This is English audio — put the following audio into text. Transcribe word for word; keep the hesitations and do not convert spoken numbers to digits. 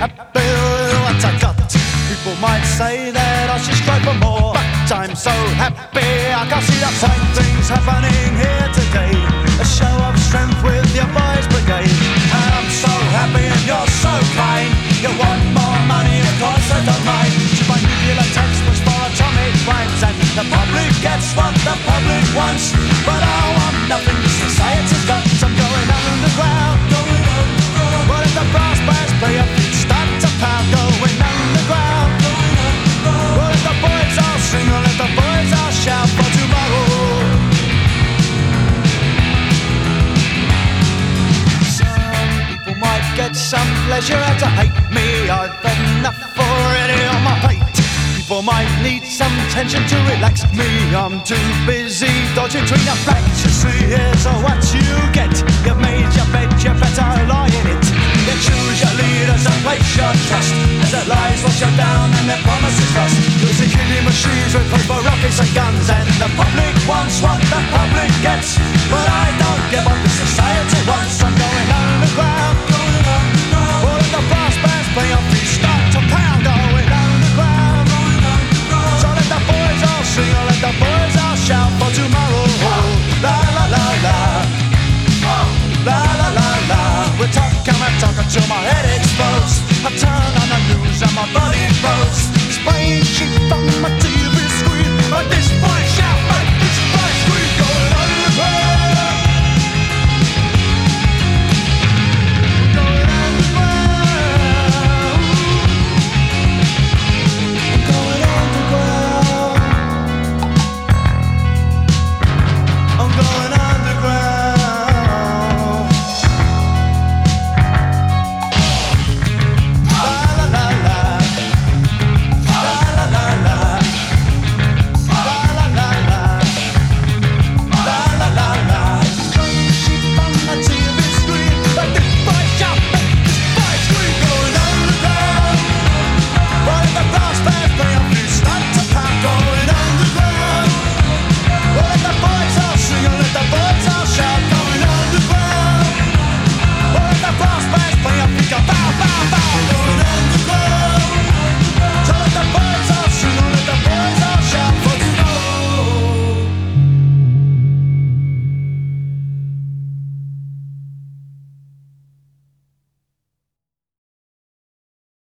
happy with what I got. People might say that I should strive for more, but I'm so happy I can see the fine things happening here today. A show of strength with your boys brigade. And I'm so happy and you're so kind. You want more money, of course I don't mind. My nuclear textbooks for atomic rhymes, and the public gets what the public wants. But I want nothing society's got. I'm going underground, going underground. But if the brass bands play up, start to pound. Going underground, going underground. Well, if the boys all sing, or if the boys all shout for tomorrow. Some people might get some pleasure out to hate me. I've enough already on my plate. People might need some tension to relax me. I'm too busy dodging between the facts. You see, here's what you get. You've made your bed, you better lie in it. You choose your leaders and place your trust, as their lies wash you down and their promises rust. You see killing machines with paper rockets and guns, and the public wants what the public gets. But I don't give up the society wants. I'm going underground, going underground. Well, if the brass bands play off, you start to pound. Going underground, going underground. So let the boys all sing, or let the boys all shout for tomorrow. La la la la, la la la la. We're talking, I'm talking till my head explodes. I'm